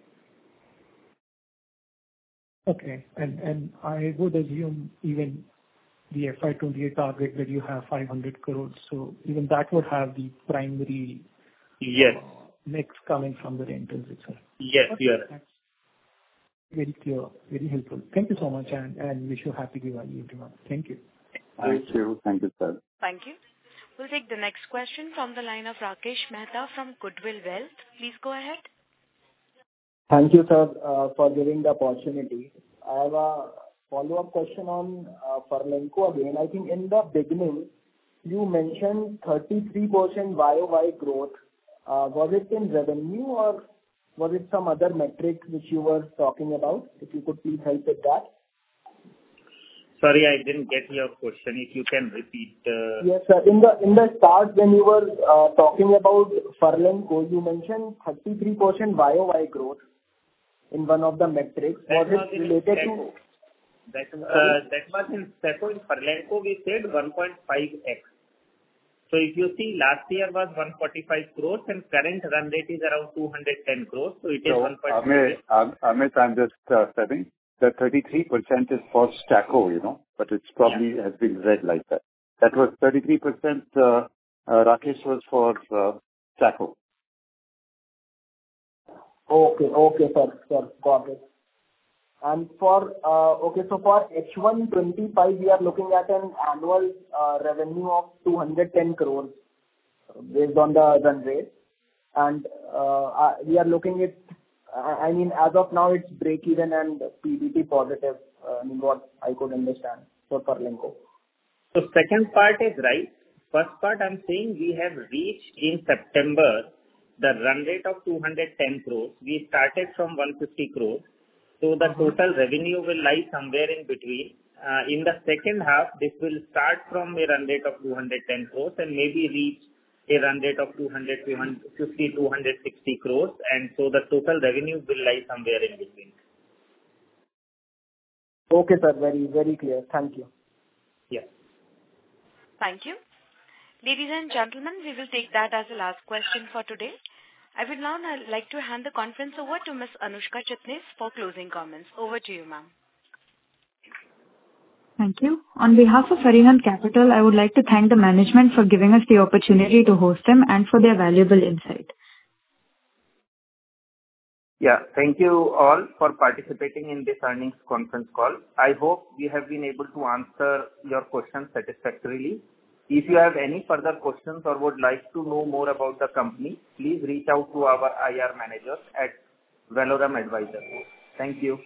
Okay. And and I would assume even the F Y twenty-eight target that you have five hundred crores, so even that would have the primary Yes. uh, mix coming from the rentals itself. Yes, Okay. you are right. That's very clear, very helpful. Thank you so much, and and wish you happy Diwali, everyone. Thank you. Thank you. Thank you, sir. Thank you. We'll take the next question from the line of Rakesh Mehta from Goodwill Wealth. Please go ahead. Thank you, sir, uh, for giving the opportunity. I have a follow-up question on uh, Furlenco again. I think in the beginning, you mentioned thirty-three percent Y O Y growth. Uh, Was it in revenue or was it some other metric which you were talking about? If you could please help with that. Sorry, I didn't get your question. If you can repeat. Uh... Yes, sir. In the in the start, when you were uh, talking about Furlenco, you mentioned thirty-three percent Y O Y growth in one of the metrics. Was That was it in related Seco. to... That uh, that was in Seco. In Furlenco, we said one point five x. So if you see, last year was one hundred forty-five crores and current run rate is around two hundred ten crores. So it is So, one point five Amit, x. Am- Amit, I'm just uh, saying the thirty-three percent is for Staqo, you know, but it's probably has been read like that. That was thirty-three percent, uh, uh, Rakesh, was for uh, Staqo. Okay, okay, sir, sir, got it. And for, uh, okay, so for H one twenty-five, we are looking at an annual uh, revenue of two hundred ten crores based on the run rate. And uh, uh, we are looking at, I I mean, as of now, it's break even and P B T positive, uh, I mean, what I could understand for Furlenco. So second part is right. First part, I'm saying we have reached in September the run rate of two hundred ten crores. We started from one hundred fifty crores. So the total revenue will lie somewhere in between. Uh, in the second half, this will start from a run rate of two hundred ten crores and maybe reach a run rate of two hundred, two hundred fifty, two hundred sixty crores. And so the total revenue will lie somewhere in between. Okay, sir. Very, very clear. Thank you. Yeah. Thank you. Ladies and gentlemen, we will take that as the last question for today. I would now like to hand the conference over to Miss Anushka Chitnis for closing comments. Over to you, ma'am. Thank you. On behalf of Arihant Capital, I would like to thank the management for giving us the opportunity to host them and for their valuable insight. Yeah. Thank you all for participating in this earnings conference call. I hope we have been able to answer your questions satisfactorily. If you have any further questions or would like to know more about the company, please reach out to our I R managers at Valorum Advisors. Thank you.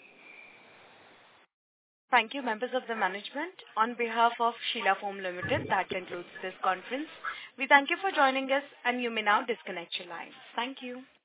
Thank you, members of the management. On behalf of Sheela Foam Limited, that concludes this conference. We thank you for joining us, and you may now disconnect your lines. Thank you.